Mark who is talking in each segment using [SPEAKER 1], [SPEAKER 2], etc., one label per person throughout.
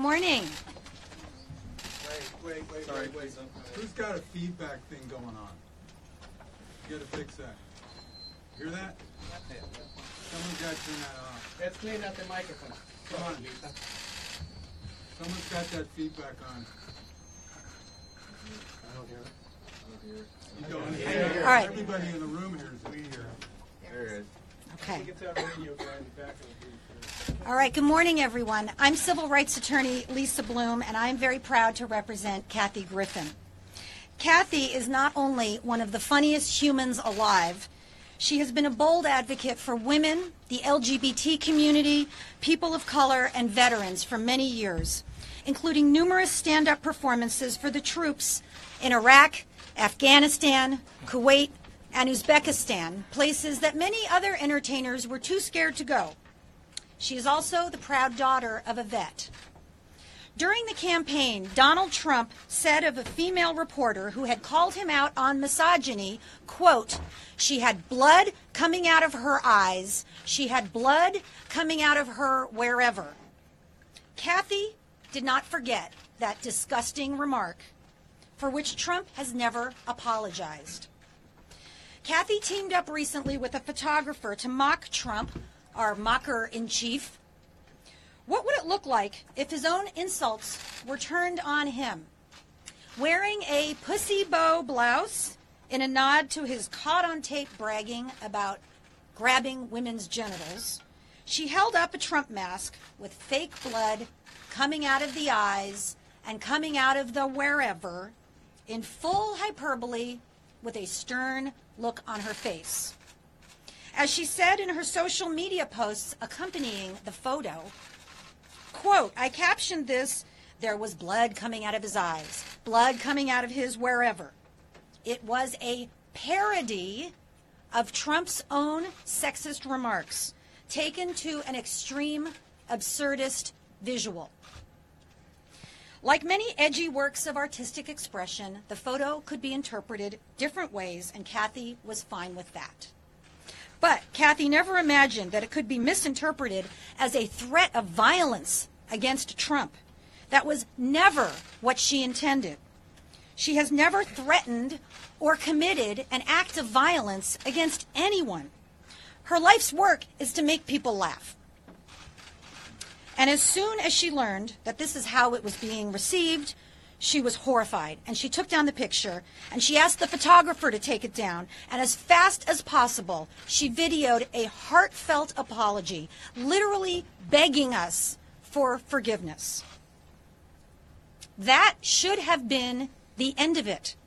[SPEAKER 1] morning.
[SPEAKER 2] Wait. Who's got a feedback thing going on? You gotta fix that. Hear that? Someone's gotta turn that off.
[SPEAKER 3] Let's clean up the microphone.
[SPEAKER 2] Come on, Lisa. Someone's got that feedback on.
[SPEAKER 3] I don't hear it.
[SPEAKER 2] You don't hear it.
[SPEAKER 1] All right.
[SPEAKER 2] Everybody in the room hears it. We hear it.
[SPEAKER 3] There it is.
[SPEAKER 1] Okay.
[SPEAKER 3] Get that radio guy in the back of the booth.
[SPEAKER 1] All right, good morning, everyone. I'm civil rights attorney Lisa Bloom, and I'm very proud to represent Kathy Griffin. Kathy is not only one of the funniest humans alive, she has been a bold advocate for women, the LGBT community, people of color, and veterans for many years, including numerous stand-up performances for the troops in Iraq, Afghanistan, Kuwait, and Uzbekistan, places that many other entertainers were too scared to go. She is also the proud daughter of a vet. During the campaign, Donald Trump said of a female reporter who had called him out on misogyny, quote, "She had blood coming out of her eyes. She had blood coming out of her wherever." Kathy did not forget that disgusting remark, for which Trump has never apologized. Kathy teamed up recently with a photographer to mock Trump, our mocker-in-chief. What would it look like if his own insults were turned on him? Wearing a pussy bow blouse in a nod to his caught-on-tape bragging about grabbing women's genitals, she held up a Trump mask with fake blood coming out of the eyes and coming out of the wherever in full hyperbole with a stern look on her face. As she said in her social media posts accompanying the photo, quote, I captioned this, "There was blood coming out of his eyes, blood coming out of his wherever." It was a parody of Trump's own sexist remarks, taken to an extreme, absurdist visual. Like many edgy works of artistic expression, the photo could be interpreted different ways, and Kathy was fine with that. But Kathy never imagined that it could be misinterpreted as a threat of violence against Trump. That was never what she intended. She has never threatened or committed an act of violence against anyone. Her life's work is to make people laugh. And as soon as she learned that this is how it was being received, she was horrified, and she took down the picture, and she asked the photographer to take it down, and as fast as possible, she videoed a heartfelt apology, literally begging us for forgiveness. That should have been the end of it.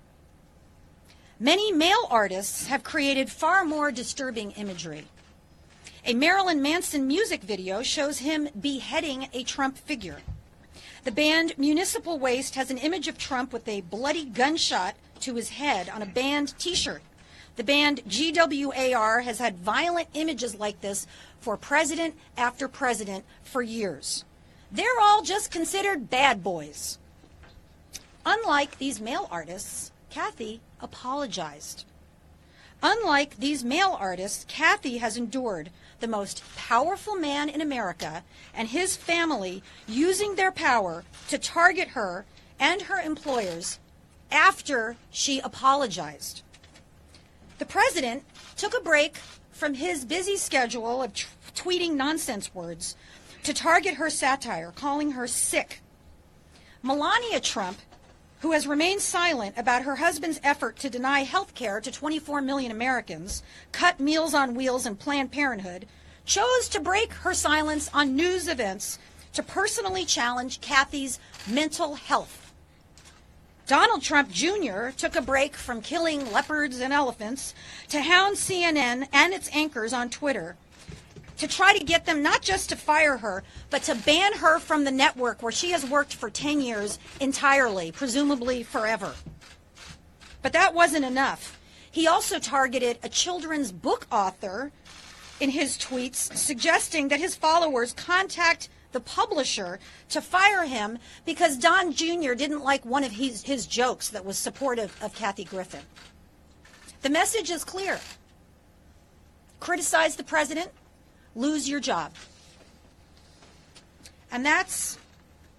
[SPEAKER 1] Many male artists have created far more disturbing imagery. A Marilyn Manson music video shows him beheading a Trump figure. The band Municipal Waste has an image of Trump with a bloody gunshot to his head on a band T-shirt. The band GWAR has had violent images like this for president after president for years. They're all just considered bad boys. Unlike these male artists, Kathy apologized. Unlike these male artists, Kathy has endured the most powerful man in America and his family using their power to target her and her employers after she apologized. The president took a break from his busy schedule of tweeting nonsense words to target her satire, calling her sick. Melania Trump, who has remained silent about her husband's effort to deny health care to 24 million Americans, cut Meals on Wheels and Planned Parenthood, chose to break her silence on news events to personally challenge Kathy's mental health. Donald Trump Jr. took a break from killing leopards and elephants to hound CNN and its anchors on Twitter to try to get them not just to fire her, but to ban her from the network where she has worked for 10 years entirely, presumably forever. But that wasn't enough. He also targeted a children's book author in his tweets, suggesting that his followers contact the publisher to fire him because Don Jr. didn't like one of his jokes that was supportive of Kathy Griffin. The message is clear. Criticize the president, lose your job. And that's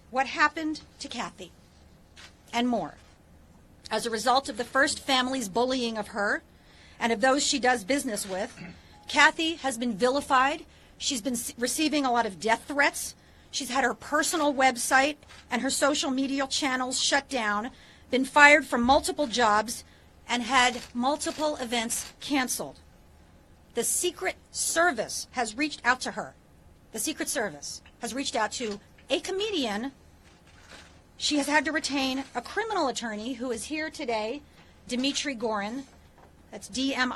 [SPEAKER 1] what happened to Kathy, and more. As a result of the First family's bullying of her and of those she does business with, Kathy has been vilified. She's been receiving a lot of death threats. She's had her personal website and her social media channels shut down, been fired from multiple jobs, and had multiple events canceled. The Secret Service has reached out to her. The Secret Service has reached out to a comedian. She has had to retain a criminal attorney who is here today, Dmitry Gorin. That's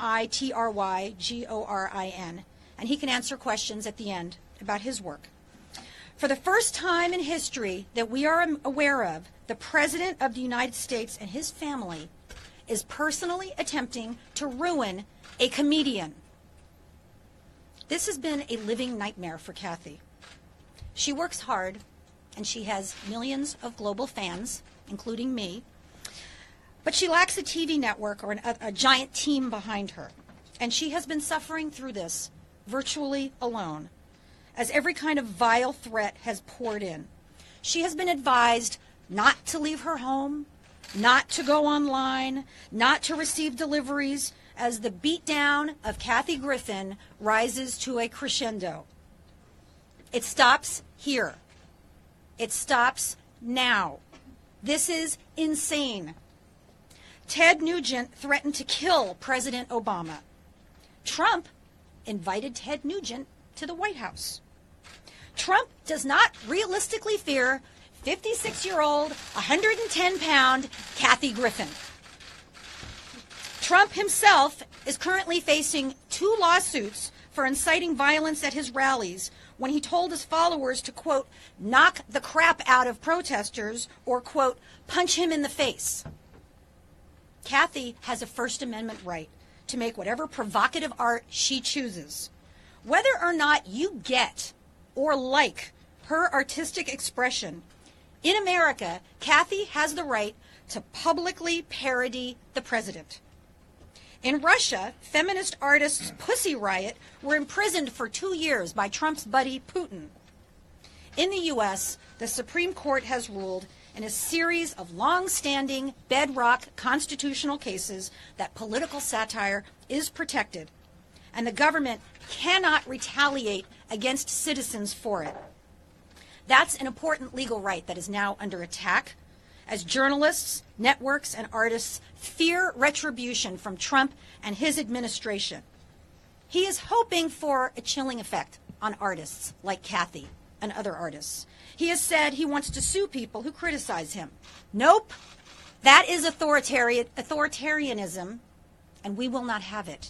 [SPEAKER 1] Dmitrygorin, and he can answer questions at the end about his work. For the first time in history that we are aware of, the President of the United States and his family is personally attempting to ruin a comedian. This has been a living nightmare for Kathy. She works hard, and she has millions of global fans, including me, but she lacks a TV network or a giant team behind her, and she has been suffering through this virtually alone, as every kind of vile threat has poured in. She has been advised not to leave her home, not to go online, not to receive deliveries, as the beatdown of Kathy Griffin rises to a crescendo. It stops here. It stops now. This is insane. Ted Nugent threatened to kill President Obama. Trump invited Ted Nugent to the White House. Trump does not realistically fear 56-year-old, 110-pound Kathy Griffin. Trump himself is currently facing 2 lawsuits for inciting violence at his rallies when he told his followers to, quote, knock the crap out of protesters or, quote, punch him in the face. Kathy has a First Amendment right to make whatever provocative art she chooses. Whether or not you get or like her artistic expression, in America, Kathy has the right to publicly parody the president. In Russia, feminist artists Pussy Riot were imprisoned for 2 years by Trump's buddy Putin. In the U.S., the Supreme Court has ruled in a series of long-standing bedrock constitutional cases that political satire is protected, and the government cannot retaliate against citizens for it. That's an important legal right that is now under attack as journalists, networks, and artists fear retribution from Trump and his administration. He is hoping for a chilling effect on artists like Kathy and other artists. He has said he wants to sue people who criticize him. Nope. That is authoritarianism, and we will not have it.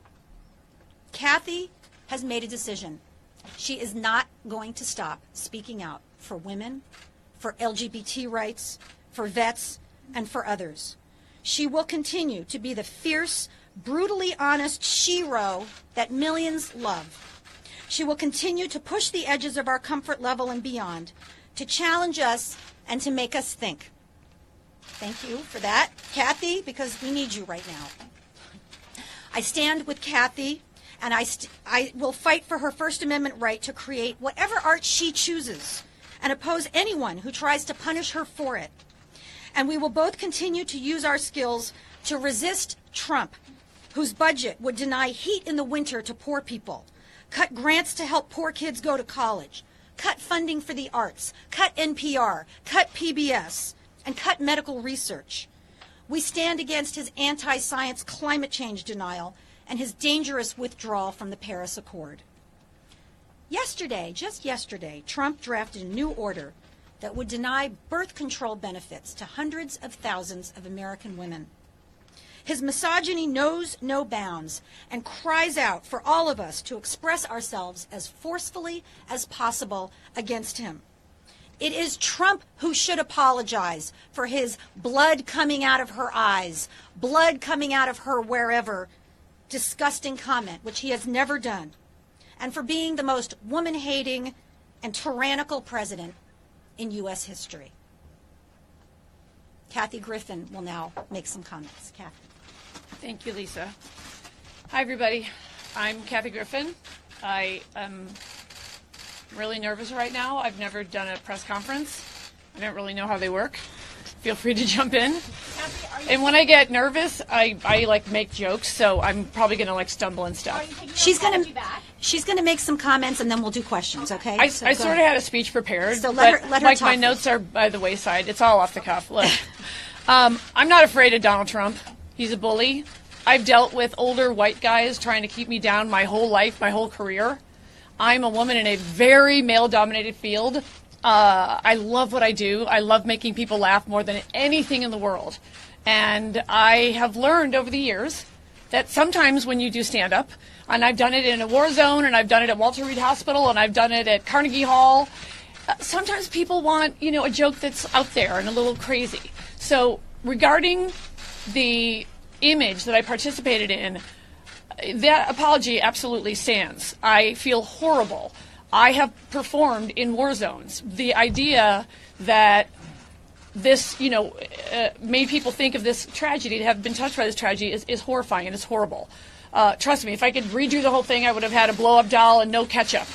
[SPEAKER 1] Kathy has made a decision. She is not going to stop speaking out for women, for LGBT rights, for vets, and for others. She will continue to be the fierce, brutally honest shero that millions love. She will continue to push the edges of our comfort level and beyond, to challenge us and to make us think. Thank you for that, Kathy, because we need you right now. I stand with Kathy, and I will fight for her First Amendment right to create whatever art she chooses and oppose anyone who tries to punish her for it. And we will both continue to use our skills to resist Trump, whose budget would deny heat in the winter to poor people, cut grants to help poor kids go to college, cut funding for the arts, cut NPR, cut PBS, and cut medical research. We stand against his anti-science climate change denial and his dangerous withdrawal from the Paris Accord. Yesterday, just yesterday, Trump drafted a new order that would deny birth control benefits to hundreds of thousands of American women. His misogyny knows no bounds and cries out for all of us to express ourselves as forcefully as possible against him. It is Trump who should apologize for his blood coming out of her eyes, blood coming out of her wherever, disgusting comment, which he has never done, and for being the most woman-hating and tyrannical president in U.S. history. Kathy Griffin will now make some comments. Kathy.
[SPEAKER 4] Thank you, Lisa. Hi, everybody. I'm Kathy Griffin. I am really nervous right now. I've never done a press conference. I don't really know how they work. Feel free to jump in. And when I get nervous, I like make jokes, so I'm probably going to like stumble and stuff.
[SPEAKER 1] She's gonna make some comments, and then we'll do questions. Okay?
[SPEAKER 4] I
[SPEAKER 1] So go
[SPEAKER 4] sort of
[SPEAKER 1] ahead.
[SPEAKER 4] had a speech prepared,
[SPEAKER 1] So
[SPEAKER 4] but
[SPEAKER 1] let her
[SPEAKER 4] like
[SPEAKER 1] talk
[SPEAKER 4] my notes are by the wayside. It's all off the cuff. Look, I'm not afraid of Donald Trump. He's a bully. I've dealt with older white guys trying to keep me down my whole life, my whole career. I'm a woman in a very male-dominated field. I love what I do. I love making people laugh more than anything in the world. And I have learned over the years that sometimes when you do stand-up, and I've done it in a war zone, and I've done it at Walter Reed Hospital, and I've done it at Carnegie Hall, sometimes people want, a joke that's out there and a little crazy. So regarding the image that I participated in, that apology absolutely stands. I feel horrible. I have performed in war zones. The idea that this, made people think of this tragedy, to have been touched by this tragedy, is horrifying and it's horrible. Trust me, if I could redo the whole thing, I would have had a blow-up doll and no ketchup.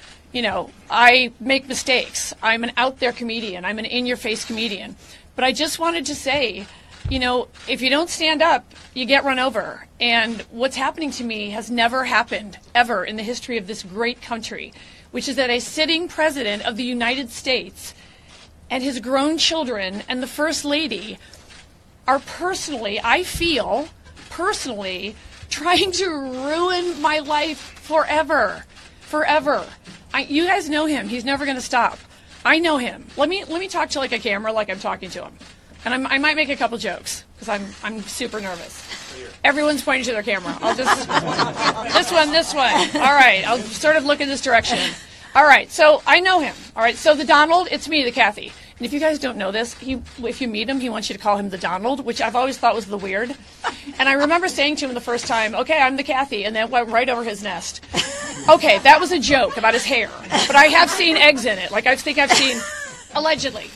[SPEAKER 4] I make mistakes. I'm an out-there comedian. I'm an in-your-face comedian. But I just wanted to say, if you don't stand up, you get run over. And what's happening to me has never happened, ever, in the history of this great country, which is that a sitting president of the United States and his grown children and the First Lady are I feel personally, trying to ruin my life forever. Forever. You guys know him. He's never going to stop. I know him. Let me talk to like a camera like I'm talking to him. And I might make a couple jokes because I'm super nervous. Everyone's pointing to their camera. I'll just this one. All right, I'll sort of look in this direction. All right, so I know him. All right, so the Donald, it's me, the Kathy. And if you guys don't know this, if you meet him, he wants you to call him the Donald, which I've always thought was the weird. And I remember saying to him the first time, okay, I'm the Kathy, and that went right over his nest. Okay, that was a joke about his hair, but I have seen eggs in it. Like I think I've seen, allegedly,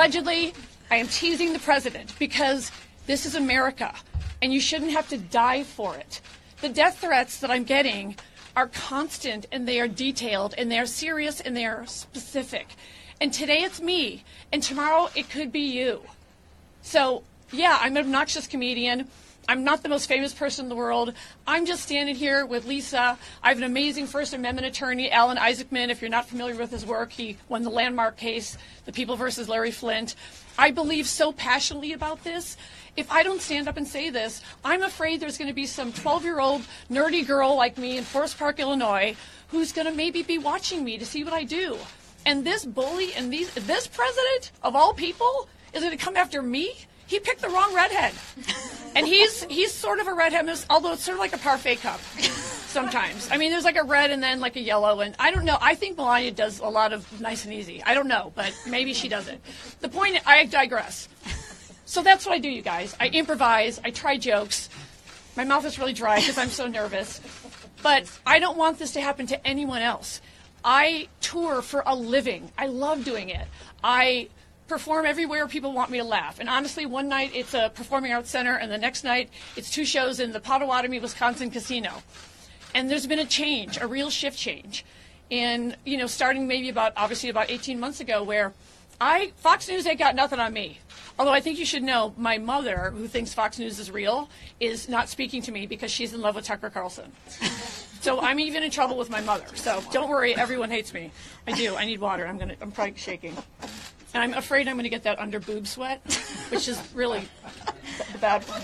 [SPEAKER 4] I am teasing the president because this is America, and you shouldn't have to die for it. The death threats that I'm getting are constant, and they are detailed, and they are serious, and they are specific. And today it's me, and tomorrow it could be you. So, yeah, I'm an obnoxious comedian. I'm not the most famous person in the world. I'm just standing here with Lisa. I have an amazing First Amendment attorney, Alan Isaacman. If you're not familiar with his work, he won the landmark case, The People versus Larry Flint. I believe so passionately about this. If I don't stand up and say this, I'm afraid there's going to be some 12-year-old nerdy girl like me in Forest Park, Illinois, who's going to maybe be watching me to see what I do. And this bully and this president, of all people, is going to come after me? He picked the wrong redhead. And he's sort of a redhead, although it's sort of like a parfait cup sometimes. I mean, there's like a red and then like a yellow, and I don't know. I think Melania does a lot of nice and easy. I don't know, but maybe she doesn't. The point, I digress. So that's what I do, you guys. I improvise. I try jokes. My mouth is really dry because I'm so nervous. But I don't want this to happen to anyone else. I tour for a living. I love doing it. I perform everywhere people want me to laugh. And honestly, one night it's a performing arts center, and the next night it's 2 shows in the Potawatomi, Wisconsin casino. And there's been a change, a real shift change. In, starting maybe about 18 months ago, where Fox News ain't got nothing on me. Although I think you should know, my mother, who thinks Fox News is real, is not speaking to me because she's in love with Tucker Carlson. So I'm even in trouble with my mother. So don't worry, everyone hates me. I do. I need water. I'm probably shaking. And I'm afraid I'm going to get that under boob sweat, which is really the bad one.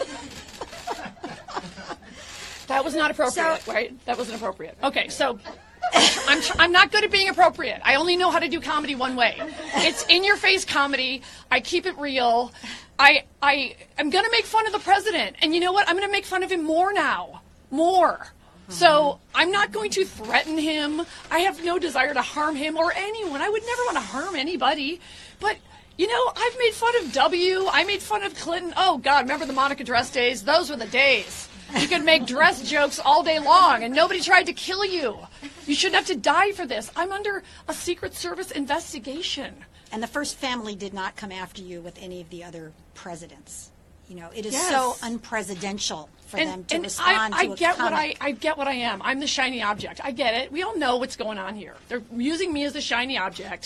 [SPEAKER 4] That was not appropriate, right? That wasn't appropriate. Okay, so I'm not good at being appropriate. I only know how to do comedy one way. It's in-your-face comedy. I keep it real. I'm going to make fun of the president. And you know what? I'm going to make fun of him more now. More. So I'm not going to threaten him. I have no desire to harm him or anyone. I would never want to harm anybody. But, I've made fun of W. I made fun of Clinton. Oh, God, remember the Monica dress days? Those were the days. You could make dress jokes all day long, and nobody tried to kill you. You shouldn't have to die for this. I'm under a Secret Service investigation.
[SPEAKER 1] And the first family did not come after you with any of the other presidents. It is
[SPEAKER 4] Yes.
[SPEAKER 1] so unpresidential for them to respond to a comment.
[SPEAKER 4] I get what I am. I'm the shiny object. I get it. We all know what's going on here. They're using me as the shiny object.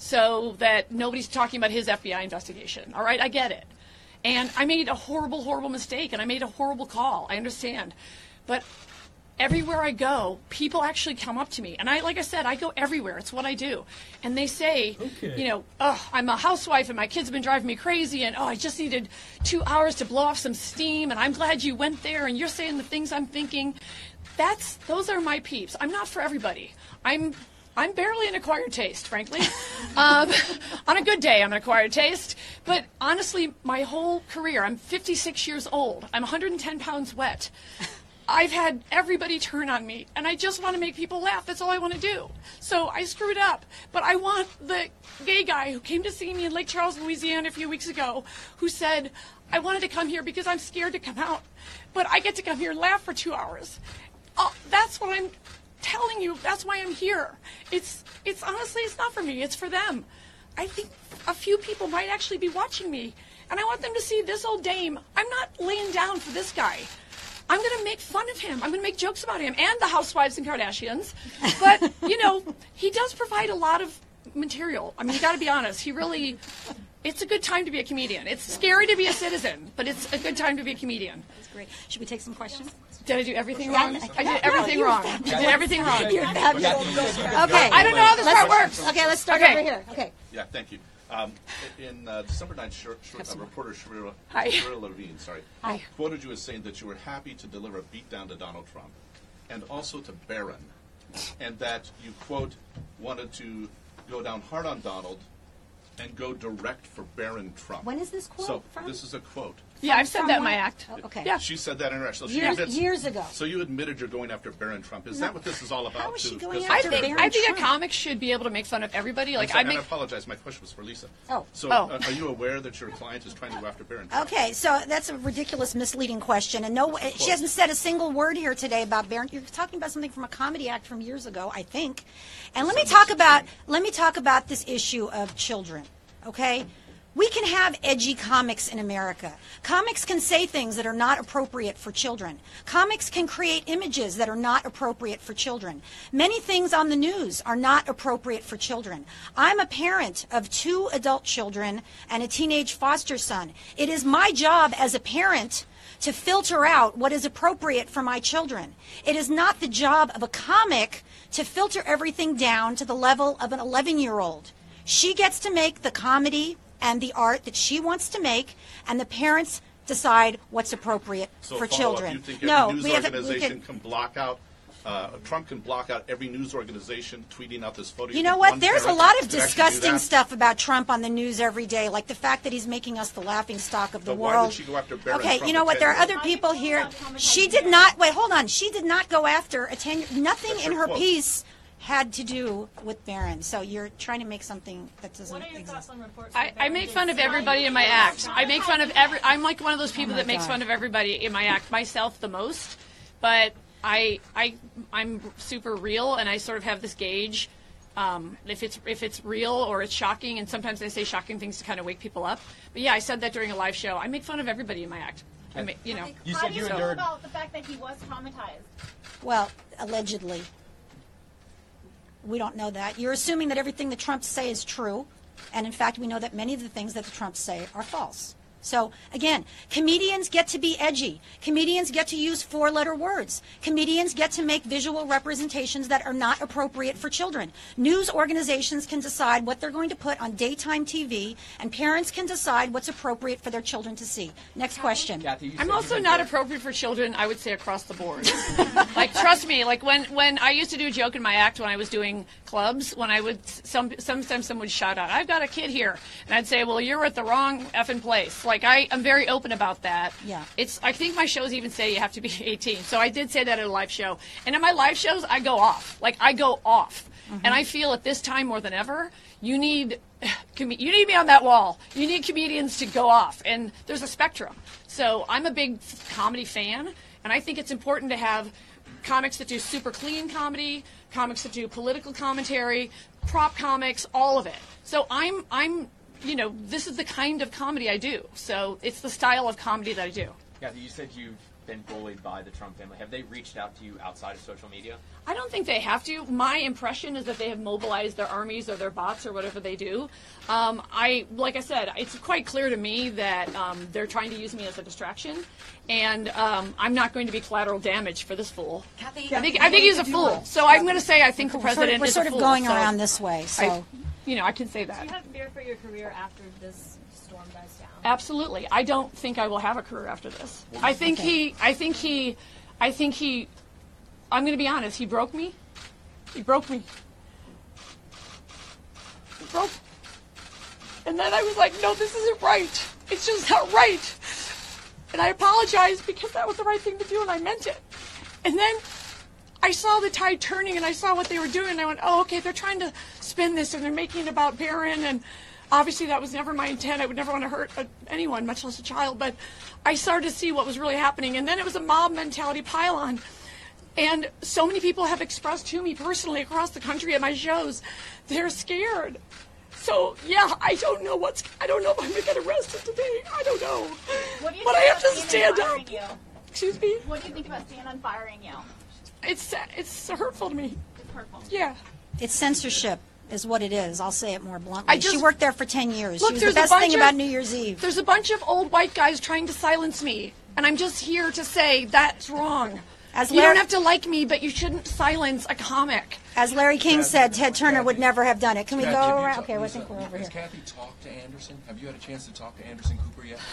[SPEAKER 4] so that nobody's talking about his FBI investigation. All right, I get it. And I made a horrible, horrible mistake, and I made a horrible call. I understand. But everywhere I go, people actually come up to me. And like I said, I go everywhere. It's what I do. And they say, you know, oh, I'm a housewife and my kids have been driving me crazy. And, oh, I just needed 2 hours to blow off some steam. And I'm glad you went there and you're saying the things I'm thinking. Those are my peeps. I'm not for everybody. I'm barely an acquired taste, frankly. On a good day, I'm an acquired taste. But honestly, my whole career, I'm 56 years old. I'm 110 pounds wet. I've had everybody turn on me, and I just want to make people laugh. That's all I want to do. So I screwed up. But I want the gay guy who came to see me in Lake Charles, Louisiana a few weeks ago, who said, I wanted to come here because I'm scared to come out. But I get to come here and laugh for 2 hours. That's what I'm telling you. That's why I'm here. It's honestly, it's not for me. It's for them. I think a few people might actually be watching me, and I want them to see this old dame. I'm not laying down for this guy. I'm going to make fun of him. I'm going to make jokes about him and the housewives and Kardashians. But, you know, he does provide a lot of material. I mean, you got to be honest. He really, it's a good time to be a comedian. It's scary to be a citizen, but it's a good time to be a comedian.
[SPEAKER 1] That's great. Should we take some questions?
[SPEAKER 4] Did I do everything wrong? I did everything wrong. I did everything wrong.
[SPEAKER 1] Okay.
[SPEAKER 4] I don't know how this part works.
[SPEAKER 1] Okay, let's start
[SPEAKER 4] Okay.
[SPEAKER 1] over here. Okay.
[SPEAKER 5] Yeah, thank you. In December 9th, reporter Sherira
[SPEAKER 4] Hi.
[SPEAKER 5] Levine,
[SPEAKER 4] Hi.
[SPEAKER 5] quoted you as saying that you were happy to deliver a beatdown to Donald Trump and also to Barron, and that you, quote, wanted to go down hard on Donald and go direct for Barron Trump.
[SPEAKER 1] When is this quote
[SPEAKER 5] So
[SPEAKER 1] from?
[SPEAKER 5] this is a quote.
[SPEAKER 4] Yeah, I've said that in my
[SPEAKER 1] Someone?
[SPEAKER 4] act.
[SPEAKER 1] Oh, okay.
[SPEAKER 4] Yeah.
[SPEAKER 5] She said that in her act. So she
[SPEAKER 1] Years,
[SPEAKER 5] admits-
[SPEAKER 1] years ago.
[SPEAKER 5] So you admitted you're going after Barron Trump. Is that what this is all about?
[SPEAKER 1] How is she
[SPEAKER 5] too?
[SPEAKER 1] going
[SPEAKER 5] Because-
[SPEAKER 1] after Barron
[SPEAKER 4] I think a
[SPEAKER 1] Trump?
[SPEAKER 4] comic should be able to make fun of everybody. Like
[SPEAKER 5] and
[SPEAKER 4] I
[SPEAKER 5] I
[SPEAKER 4] make.
[SPEAKER 5] apologize. My question was for Lisa.
[SPEAKER 1] Oh.
[SPEAKER 5] So
[SPEAKER 4] Oh.
[SPEAKER 5] Are you aware that your client is trying to go after Barron Trump?
[SPEAKER 1] Okay, so that's a ridiculous, misleading question, and no, she hasn't said a single word here today about Barron. You're talking about something from a comedy act from years ago, I think. And let me talk about this issue of children. Okay, we can have edgy comics in America. Comics can say things that are not appropriate for children. Comics can create images that are not appropriate for children. Many things on the news are not appropriate for children. I'm a parent of 2 adult children and a teenage foster son. It is my job as a parent to filter out what is appropriate for my children. It is not the job of a comic to filter everything down to the level of an 11-year-old. She gets to make the comedy and the art that she wants to make, and the parents decide what's appropriate
[SPEAKER 5] So
[SPEAKER 1] for
[SPEAKER 5] follow-up,
[SPEAKER 1] children.
[SPEAKER 5] You think every news
[SPEAKER 1] we
[SPEAKER 5] organization can block out, Trump can block out every news organization tweeting out this photo?
[SPEAKER 1] You know
[SPEAKER 5] think
[SPEAKER 1] what?
[SPEAKER 5] one
[SPEAKER 1] There's a
[SPEAKER 5] parent
[SPEAKER 1] lot of
[SPEAKER 5] could actually do
[SPEAKER 1] disgusting
[SPEAKER 5] that?
[SPEAKER 1] stuff about Trump on the news every day, like the fact that he's making us the laughing stock of the
[SPEAKER 5] But
[SPEAKER 1] world.
[SPEAKER 5] why would she go after Barron
[SPEAKER 1] Okay,
[SPEAKER 5] Trump
[SPEAKER 1] you know
[SPEAKER 5] at
[SPEAKER 1] what? There are
[SPEAKER 5] 10 years
[SPEAKER 1] other
[SPEAKER 5] old?
[SPEAKER 1] people here. She did not. Wait, hold on. She did not go after a 10. Nothing
[SPEAKER 5] That's
[SPEAKER 1] in
[SPEAKER 5] her
[SPEAKER 1] her
[SPEAKER 5] quote.
[SPEAKER 1] piece had to do with Barron. So you're trying to make something that doesn't
[SPEAKER 6] What are your
[SPEAKER 1] exist.
[SPEAKER 6] thoughts on reports?
[SPEAKER 4] I make fun of everybody in my act. I make fun of I'm like one of those people that makes
[SPEAKER 1] God.
[SPEAKER 4] fun of everybody in my act. Myself the most, but I'm super real, and I sort of have this gauge. If it's real or it's shocking, and sometimes I say shocking things to kind of wake people up. But yeah, I said that during a live show. I make fun of everybody in my act. You know.
[SPEAKER 3] You
[SPEAKER 6] How
[SPEAKER 3] said
[SPEAKER 6] do
[SPEAKER 3] you
[SPEAKER 6] you feel
[SPEAKER 3] endured.
[SPEAKER 6] about the fact that he was traumatized?
[SPEAKER 1] Well, allegedly. We don't know that. You're assuming that everything the Trumps say is true. And in fact, we know that many of the things that the Trumps say are false. So, again, comedians get to be edgy. Comedians get to use 4-letter words. Comedians get to make visual representations that are not appropriate for children. News organizations can decide what they're going to put on daytime TV, and parents can decide what's appropriate for their children to see. Next question.
[SPEAKER 3] Kathy, you
[SPEAKER 4] I'm
[SPEAKER 3] said
[SPEAKER 4] also
[SPEAKER 3] you
[SPEAKER 4] not
[SPEAKER 3] endured.
[SPEAKER 4] appropriate for children, I would say, across the board. Like, trust me, like when I used to do a joke in my act when I was doing clubs, when I would, sometimes someone would shout out, I've got a kid here. And I'd say, well, you're at the wrong effing place. Like, I'm very open about that.
[SPEAKER 1] Yeah.
[SPEAKER 4] I think my shows even say you have to be 18. So I did say that at a live show. And in my live shows, I go off. Like, I go off. And I feel at this time more than ever, you need me on that wall. You need comedians to go off. And there's a spectrum. So I'm a big comedy fan, and I think it's important to have comics that do super clean comedy, comics that do political commentary, prop comics, all of it. So I'm you know, this is the kind of comedy I do. So it's the style of comedy that I do.
[SPEAKER 3] Kathy, you said you've
[SPEAKER 7] been bullied by the Trump family? Have they reached out to you outside of social media?
[SPEAKER 4] I don't think they have to. My impression is that they have mobilized their armies or their bots or whatever they do. Like I said, it's quite clear to me that they're trying to use me as a distraction, and I'm not going to be collateral damage for this fool.
[SPEAKER 1] Kathy,
[SPEAKER 4] I think he's a fool. So I'm going to say I think the president
[SPEAKER 1] we're
[SPEAKER 4] is
[SPEAKER 1] sort
[SPEAKER 4] a
[SPEAKER 1] of
[SPEAKER 4] fool.
[SPEAKER 1] going
[SPEAKER 4] So
[SPEAKER 1] around this way. So
[SPEAKER 4] I can say
[SPEAKER 6] Do
[SPEAKER 4] that.
[SPEAKER 6] you have fear for your career after this storm dies down?
[SPEAKER 4] Absolutely. I don't think I will have a career after this. I think he, I'm going to be honest, he broke me. He broke me. He broke. And then I was like, no, this isn't right. It's just not right. And I apologized because that was the right thing to do and I meant it. And then I saw the tide turning and I saw what they were doing and I went, oh, okay, they're trying to spin this and they're making it about Barron, and obviously that was never my intent. I would never want to hurt anyone, much less a child, but I started to see what was really happening. And then it was a mob mentality pile-on. And so many people have expressed to me personally across the country at my shows, they're scared. So, yeah, I don't know if I'm going to get arrested today. I don't know.
[SPEAKER 6] What do you
[SPEAKER 4] But I
[SPEAKER 6] think
[SPEAKER 4] have to
[SPEAKER 6] about CNN
[SPEAKER 4] stand up.
[SPEAKER 6] firing you?
[SPEAKER 4] Excuse me?
[SPEAKER 6] What do you think about CNN firing you?
[SPEAKER 4] It's hurtful to me.
[SPEAKER 6] It's hurtful.
[SPEAKER 4] Yeah.
[SPEAKER 1] it's censorship is what it is. I'll say it more bluntly.
[SPEAKER 4] I just-
[SPEAKER 1] She worked there for 10 years.
[SPEAKER 4] Look,
[SPEAKER 1] She was the
[SPEAKER 4] there's a
[SPEAKER 1] best
[SPEAKER 4] bunch
[SPEAKER 1] thing
[SPEAKER 4] of-
[SPEAKER 1] about New Year's Eve.
[SPEAKER 4] There's a bunch of old white guys trying to silence me, and I'm just here to say that's wrong.
[SPEAKER 1] As
[SPEAKER 4] You
[SPEAKER 1] Larry-
[SPEAKER 4] don't have to like me, but you shouldn't silence a comic.
[SPEAKER 1] As Larry King said, Ted Turner would
[SPEAKER 8] Kathy.
[SPEAKER 1] never have done it. Can we
[SPEAKER 8] Kathy,
[SPEAKER 1] go
[SPEAKER 8] have you
[SPEAKER 1] around?
[SPEAKER 8] talked-
[SPEAKER 1] Okay, well, I
[SPEAKER 8] Lisa,
[SPEAKER 1] think we're over
[SPEAKER 8] has
[SPEAKER 1] here.
[SPEAKER 8] Kathy talked to Anderson? Have you had a chance to talk to Anderson Cooper yet?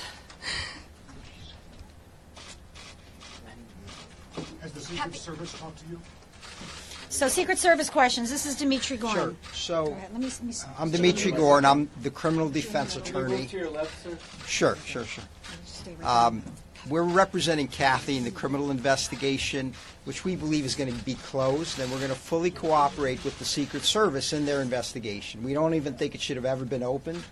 [SPEAKER 9] Has the Secret Service talked to you?
[SPEAKER 1] So, Secret Service questions. This is Dimitri Gorn.
[SPEAKER 10] Sure. So,
[SPEAKER 1] Go ahead. Let me
[SPEAKER 10] I'm Dimitri Gorn. I'm the criminal defense
[SPEAKER 3] Can you
[SPEAKER 10] attorney.
[SPEAKER 3] move to your left, sir?
[SPEAKER 10] Sure.
[SPEAKER 1] stay right there.
[SPEAKER 10] We're representing Kathy in the criminal investigation, which we believe is going to be closed, and we're going to fully cooperate with the Secret Service in their investigation. We don't even think it should have ever been opened.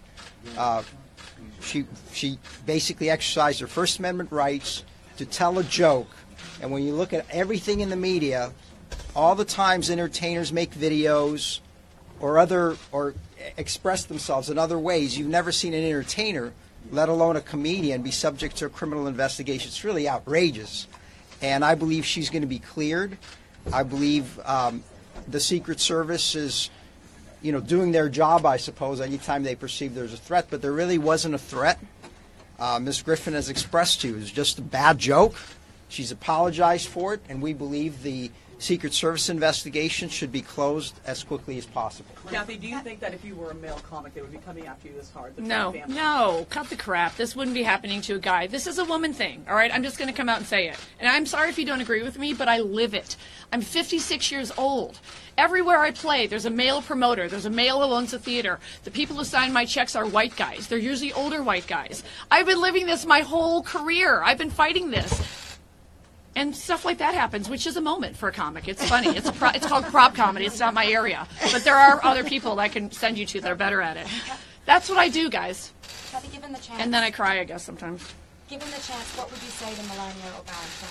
[SPEAKER 10] She basically exercised her First Amendment rights to tell a joke, and when you look at everything in the media, all the times entertainers make videos or express themselves in other ways, you've never seen an entertainer, let alone a comedian, be subject to a criminal investigation. It's really outrageous. And I believe she's going to be cleared. I believe the Secret Service is, doing their job, I suppose, anytime they perceive there's a threat. But there really wasn't a threat. Ms. Griffin has expressed to you. It was just a bad joke. She's apologized for it, and we believe the Secret Service investigation should be closed as quickly as possible.
[SPEAKER 11] Kathy, do you think that if you were a male comic, they would be coming after you this hard? The
[SPEAKER 4] No,
[SPEAKER 11] Trump family?
[SPEAKER 4] no, cut the crap. This wouldn't be happening to a guy. This is a woman thing, all right? I'm just going to come out and say it. And I'm sorry if you don't agree with me, but I live it. I'm 56 years old. Everywhere I play, there's a male promoter. There's a male who owns a theater. The people who sign my checks are white guys. They're usually older white guys. I've been living this my whole career. I've been fighting this. And stuff like that happens, which is a moment for a comic. It's funny. It's called prop comedy. It's not my area. But there are other people that I can send you to that are better at it. That's what I do, guys.
[SPEAKER 12] Kathy, given the chance,
[SPEAKER 4] And then I cry, I guess, sometimes.
[SPEAKER 12] given the chance, what would you say to Melania or Donald Trump?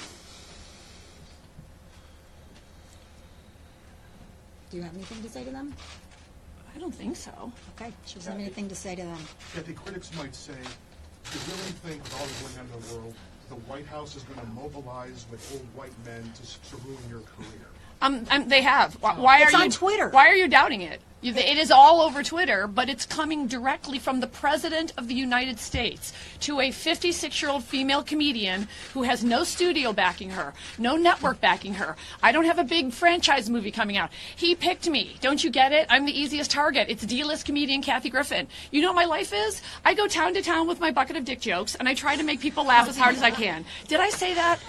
[SPEAKER 1] Do you have anything to say to them?
[SPEAKER 4] I don't think so.
[SPEAKER 1] Okay. She doesn't have anything to say to them.
[SPEAKER 9] Kathy, critics might say, do you really think with all that's going on in the world, the White House is going to mobilize with old white men to ruin your career?
[SPEAKER 4] They have. Why
[SPEAKER 1] It's
[SPEAKER 4] are you
[SPEAKER 1] on Twitter.
[SPEAKER 4] Why are you doubting it? It is all over Twitter, but it's coming directly from the President of the United States to a 56-year-old female comedian who has no studio backing her, no network backing her. I don't have a big franchise movie coming out. He picked me. Don't you get it? I'm the easiest target. It's D-list comedian Kathy Griffin. You know what my life is? I go town to town with my bucket of dick jokes, and I try to make people laugh as hard as I can. Did I say that?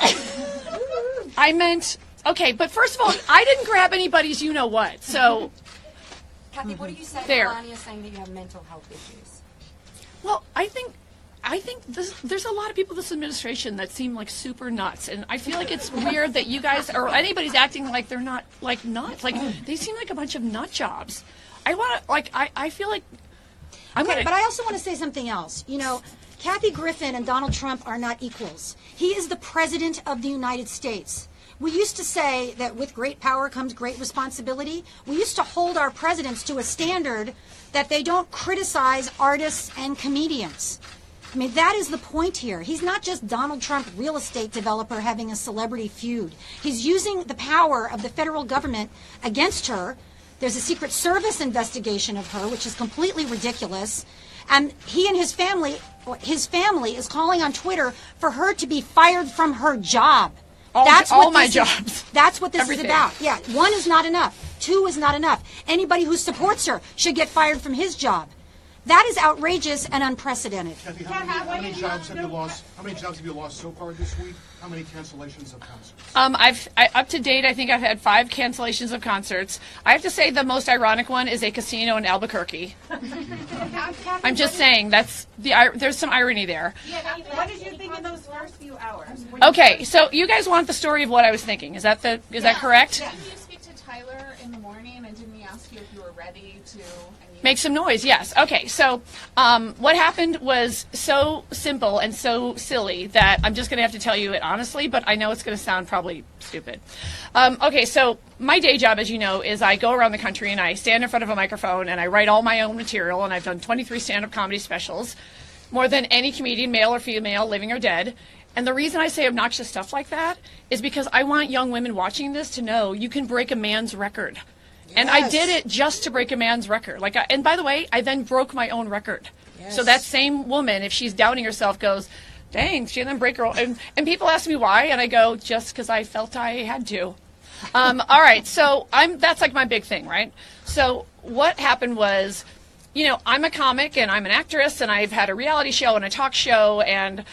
[SPEAKER 4] I meant... Okay, but first of all, I didn't grab anybody's you-know-what, so...
[SPEAKER 12] Kathy, what do you say
[SPEAKER 4] There.
[SPEAKER 12] to Melania saying that you have mental health issues?
[SPEAKER 4] Well, I think there's a lot of people in this administration that seem like super nuts, and I feel like it's weird that you guys or anybody's acting like they're not like nuts. Like they seem like a bunch of nut jobs. I feel like I'm
[SPEAKER 1] Okay,
[SPEAKER 4] gonna.
[SPEAKER 1] but I also want to say something else. Kathy Griffin and Donald Trump are not equals. He is the President of the United States. We used to say that with great power comes great responsibility. We used to hold our presidents to a standard that they don't criticize artists and comedians. I mean, that is the point here. He's not just Donald Trump, real estate developer, having a celebrity feud. He's using the power of the federal government against her. There's a Secret Service investigation of her, which is completely ridiculous. And he and his family is calling on Twitter for her to be fired from her job.
[SPEAKER 4] All my jobs.
[SPEAKER 1] That's what this
[SPEAKER 4] Everything.
[SPEAKER 1] is about. Yeah, 1 is not enough. 2 is not enough. Anybody who supports her should get fired from his job. That is outrageous and unprecedented.
[SPEAKER 9] Kathy, how many jobs have you lost? How many jobs have you lost so far this week? How many cancellations of concerts?
[SPEAKER 4] Up to date, I think I've had 5 cancellations of concerts. I have to say the most ironic one is a casino in Albuquerque. I'm just saying there's some irony there.
[SPEAKER 11] Yeah, what did you think in those first few hours?
[SPEAKER 4] Okay, so you guys want the story of what I was thinking? Is that that correct?
[SPEAKER 13] Didn't you speak to Tyler in the morning, and didn't he ask you if you were ready to?
[SPEAKER 4] Make some noise, yes. Okay, so what happened was so simple and so silly that I'm just going to have to tell you it honestly, but I know it's going to sound probably stupid. Okay, so my day job, as you know, is I go around the country and I stand in front of a microphone and I write all my own material, and I've done 23 stand-up comedy specials, more than any comedian, male or female, living or dead. And the reason I say obnoxious stuff like that is because I want young women watching this to know you can break a man's record. And I did it just to break a man's record. And by the way, I then broke my own record. Yes. So that same woman, if she's doubting herself, goes, dang, she didn't break her own. And people ask me why, and I go, just because I felt I had to. All right, so that's like my big thing, right? So what happened was, I'm a comic and I'm an actress, and I've had a reality show and a talk show and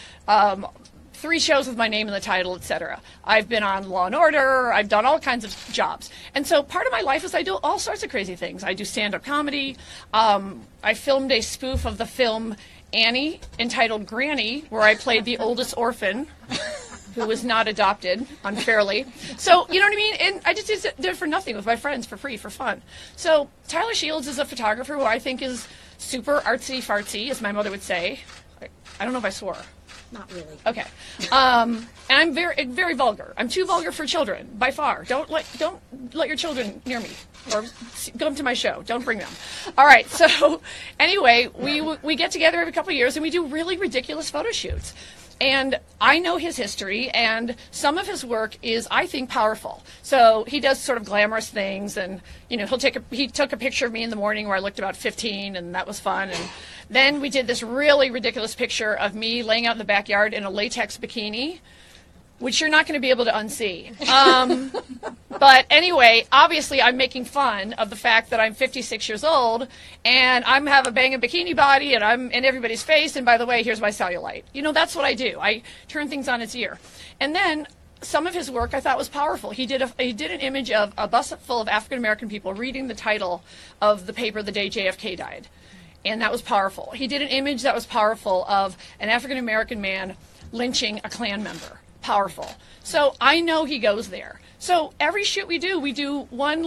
[SPEAKER 4] 3 shows with my name in the title, etc. I've been on Law & Order. I've done all kinds of jobs. And so part of my life is I do all sorts of crazy things. I do stand-up comedy. I filmed a spoof of the film Annie entitled Granny, where I played the oldest orphan who was not adopted unfairly. So, you know what I mean? And I just did it for nothing with my friends, for free, for fun. So Tyler Shields is a photographer who I think is super artsy-fartsy, as my mother would say. I don't know if I swore.
[SPEAKER 1] Not really.
[SPEAKER 4] Okay. And I'm very, very vulgar. I'm too vulgar for children, by far. Don't let your children near me, or come to my show. Don't bring them. All right. So anyway, we get together every couple of years and we do really ridiculous photo shoots. And I know his history, and some of his work is, I think, powerful. So he does sort of glamorous things, and he took a picture of me in the morning where I looked about 15, and that was fun. And then we did this really ridiculous picture of me laying out in the backyard in a latex bikini, which you're not going to be able to unsee. But anyway, obviously I'm making fun of the fact that I'm 56 years old and I have a banging bikini body and I'm in everybody's face, and by the way, here's my cellulite. That's what I do. I turn things on its ear. And then some of his work I thought was powerful. He did an image of a bus full of African American people reading the title of the paper the day JFK died. And that was powerful. He did an image that was powerful of an African American man lynching a Klan member. Powerful. So I know he goes there. So every shoot we do one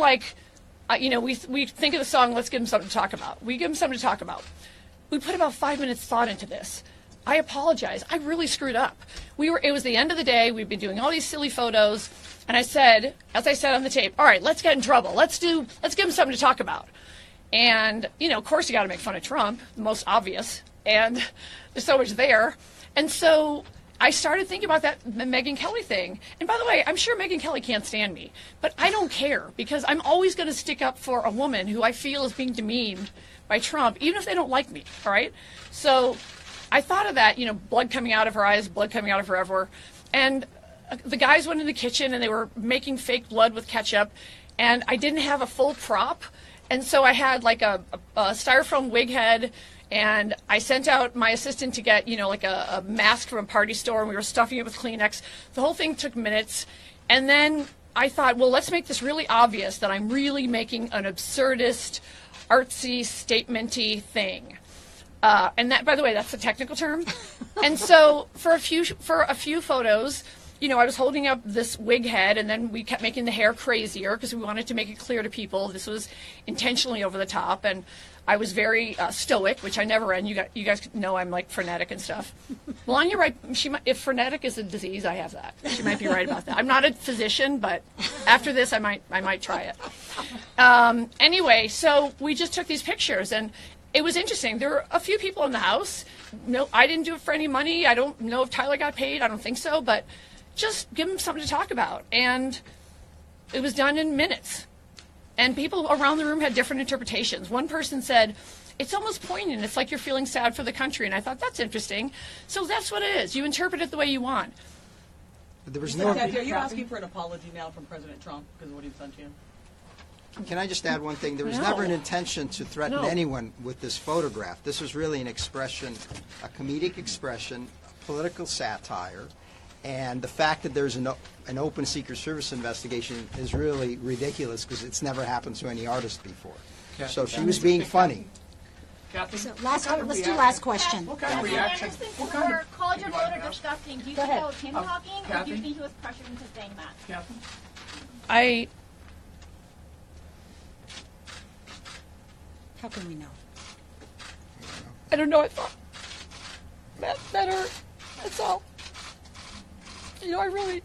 [SPEAKER 4] we think of the song, let's give him something to talk about. We give him something to talk about. We put about 5 minutes thought into this. I apologize. I really screwed up. It was the end of the day. We've been doing all these silly photos. And I said, as I said on the tape, all right, let's get in trouble. Let's give him something to talk about. And, of course you got to make fun of Trump, the most obvious. And there's so much there. And so I started thinking about that Megyn Kelly thing. And by the way, I'm sure Megyn Kelly can't stand me, but I don't care, because I'm always going to stick up for a woman who I feel is being demeaned by Trump, even if they don't like me, all right? So I thought of that, blood coming out of her eyes, blood coming out of her everywhere. And the guys went in the kitchen and they were making fake blood with ketchup, and I didn't have a full prop. And so I had like a styrofoam wig head, and I sent out my assistant to get, a mask from a party store, and we were stuffing it with Kleenex. The whole thing took minutes. And then I thought, well, let's make this really obvious that I'm really making an absurdist, artsy, statementy thing. And that, by the way, that's a technical term. And so for a few photos, I was holding up this wig head, and then we kept making the hair crazier because we wanted to make it clear to people this was intentionally over the top. And I was very stoic, which I never am. You guys know I'm like frenetic and stuff. Melania, right? If frenetic is a disease, I have that. She might be right about that. I'm not a physician, but after this, I might try it. Anyway, so we just took these pictures, and it was interesting. There were a few people in the house. No, I didn't do it for any money. I don't know if Tyler got paid. I don't think so. But just give him something to talk about. And it was done in minutes. And people around the room had different interpretations. One person said, it's almost poignant. It's like you're feeling sad for the country. And I thought, that's interesting. So that's what it is. You interpret it the way you want.
[SPEAKER 10] There was
[SPEAKER 11] So,
[SPEAKER 10] no.
[SPEAKER 11] Kathy, are you asking for an apology now from President Trump because of what he's done to you?
[SPEAKER 10] Can I just add one thing? There was
[SPEAKER 4] No.
[SPEAKER 10] never an intention to threaten
[SPEAKER 4] No.
[SPEAKER 10] anyone with this photograph. This was really an expression, a comedic expression, political satire, and the fact that there's an open Secret Service investigation is really ridiculous because it's never happened to any artist before. So she was being funny.
[SPEAKER 3] Kathy,
[SPEAKER 1] So
[SPEAKER 3] what
[SPEAKER 1] let's
[SPEAKER 3] kind of
[SPEAKER 1] do
[SPEAKER 3] reaction-
[SPEAKER 1] last question.
[SPEAKER 3] What kind of
[SPEAKER 6] Kathy
[SPEAKER 3] reaction?
[SPEAKER 6] Anderson
[SPEAKER 3] What kind
[SPEAKER 6] Cooper
[SPEAKER 3] of?
[SPEAKER 6] called your
[SPEAKER 3] you want
[SPEAKER 6] voter
[SPEAKER 3] to ask?
[SPEAKER 6] disgusting. Do you
[SPEAKER 1] Go
[SPEAKER 6] think
[SPEAKER 1] ahead.
[SPEAKER 6] that was him talking, or do
[SPEAKER 3] Kathy?
[SPEAKER 6] you think he was pressured into saying that?
[SPEAKER 3] Kathy?
[SPEAKER 1] How can we know?
[SPEAKER 4] I don't know. I thought that hurt. That's all. You know, I really.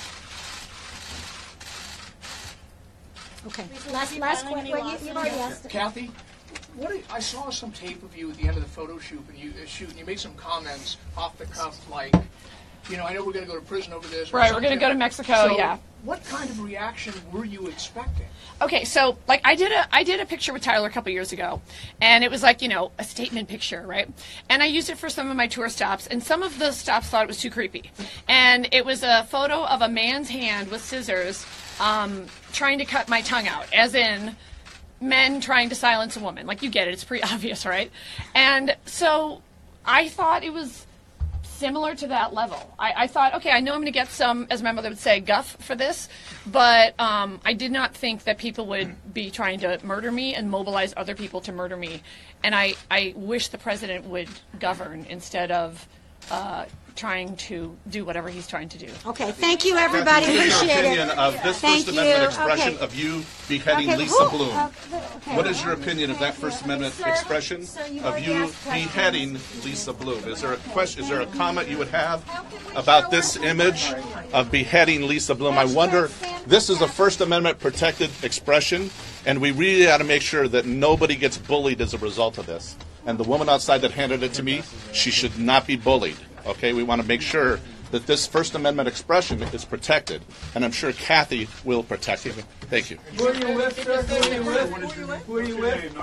[SPEAKER 1] Okay.
[SPEAKER 6] Lisa,
[SPEAKER 1] Last
[SPEAKER 6] have you
[SPEAKER 1] question.
[SPEAKER 6] found any
[SPEAKER 1] Well,
[SPEAKER 6] lawsuits?
[SPEAKER 1] you've already asked it.
[SPEAKER 3] Kathy, I saw some tape of you at the end of the photo shoot, and you made some comments off the cuff, like, you know, I know we're going to go to prison over this. or
[SPEAKER 4] Right, we're going to
[SPEAKER 3] something.
[SPEAKER 4] go to Mexico,
[SPEAKER 3] So
[SPEAKER 4] yeah.
[SPEAKER 3] What kind of reaction were you expecting?
[SPEAKER 4] Okay, so like I did a picture with Tyler a couple years ago, and it was like, you know, a statement picture, right? And I used it for some of my tour stops, and some of the stops thought it was too creepy. And it was a photo of a man's hand with scissors trying to cut my tongue out, as in men trying to silence a woman. Like, you get it, it's pretty obvious, right? And so I thought it was similar to that level. I thought, okay, I know I'm going to get some, as my mother would say, guff for this, but I did not think that people would be trying to murder me and mobilize other people to murder me. And I wish the president would govern instead of trying to do whatever he's trying to do.
[SPEAKER 1] Okay, thank you, everybody.
[SPEAKER 5] What is your
[SPEAKER 1] Appreciate
[SPEAKER 5] opinion
[SPEAKER 1] it.
[SPEAKER 5] of this
[SPEAKER 1] Thank
[SPEAKER 5] First Amendment
[SPEAKER 1] you.
[SPEAKER 5] expression
[SPEAKER 1] Okay.
[SPEAKER 5] of you beheading
[SPEAKER 1] Okay,
[SPEAKER 5] Lisa
[SPEAKER 1] who-
[SPEAKER 5] Bloom?
[SPEAKER 1] okay.
[SPEAKER 5] What is your opinion of that First Amendment expression
[SPEAKER 1] Sir, you've
[SPEAKER 5] of
[SPEAKER 1] already
[SPEAKER 5] you
[SPEAKER 1] asked questions.
[SPEAKER 5] beheading Lisa Bloom? Is there a question? Is there a comment you would have about this image of beheading Lisa Bloom? I wonder. This is a First Amendment protected expression, and we really ought to make sure that nobody gets bullied as a result of this. And the woman outside that handed it to me, she should not be bullied. Okay, we want to make sure that this First Amendment expression is protected, and I'm sure Kathy will protect it. Thank you.
[SPEAKER 3] Who are you with, sir? Who are you with? Who are you with?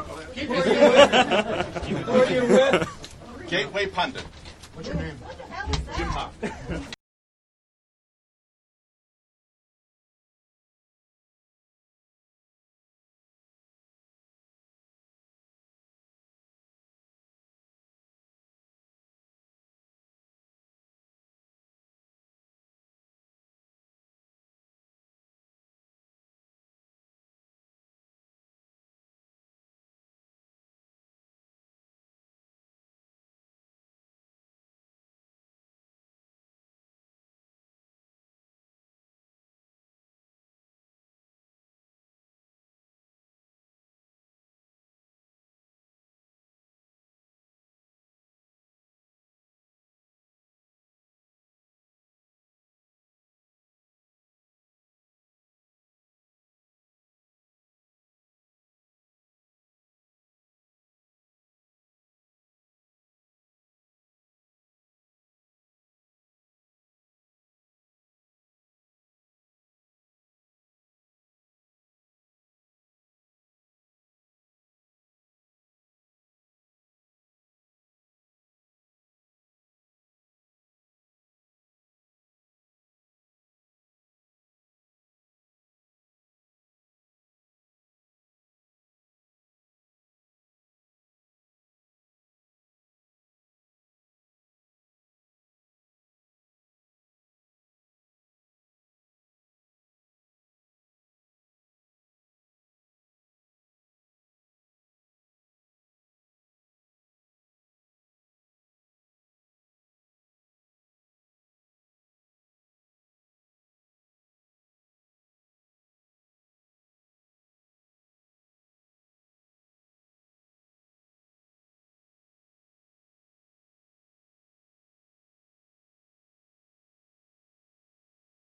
[SPEAKER 3] Who are you with?
[SPEAKER 5] Gateway Pundit.
[SPEAKER 9] What's your name?
[SPEAKER 5] Jim Hoff.